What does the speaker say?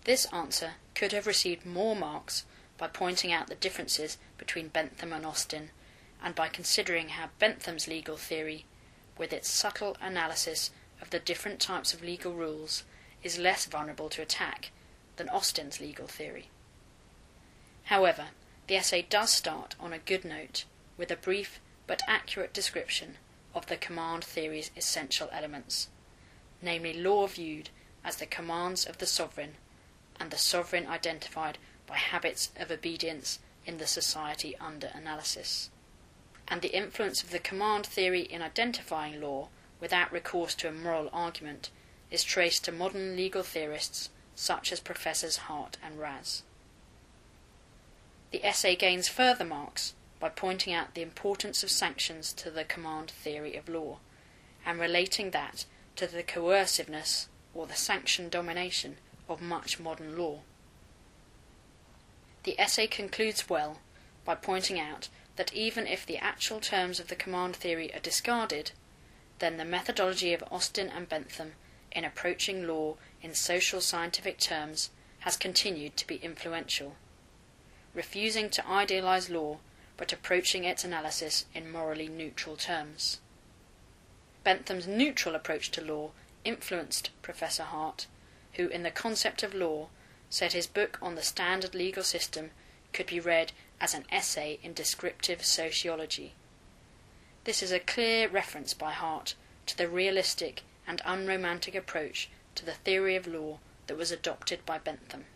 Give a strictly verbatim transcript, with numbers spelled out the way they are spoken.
This answer could have received more marks by pointing out the differences between Bentham and Austin, and by considering how Bentham's legal theory, with its subtle analysis of the different types of legal rules, is less vulnerable to attack than Austin's legal theory. However, the essay does start on a good note with a brief but accurate description of the command theory's essential elements, namely law viewed as the commands of the sovereign, and the sovereign identified by habits of obedience in the society under analysis. And the influence of the command theory in identifying law without recourse to a moral argument is traced to modern legal theorists such as Professors Hart and Raz. The essay gains further marks by pointing out the importance of sanctions to the command theory of law, and relating that to the coerciveness or the sanction domination of much modern law. The essay concludes well by pointing out that even if the actual terms of the command theory are discarded, then the methodology of Austin and Bentham in approaching law in social scientific terms has continued to be influential, refusing to idealize law but approaching its analysis in morally neutral terms. Bentham's neutral approach to law influenced Professor Hart, who in The Concept of Law said his book on the standard legal system could be read as an essay in descriptive sociology. This is a clear reference by Hart to the realistic and unromantic approach to the theory of law that was adopted by Bentham.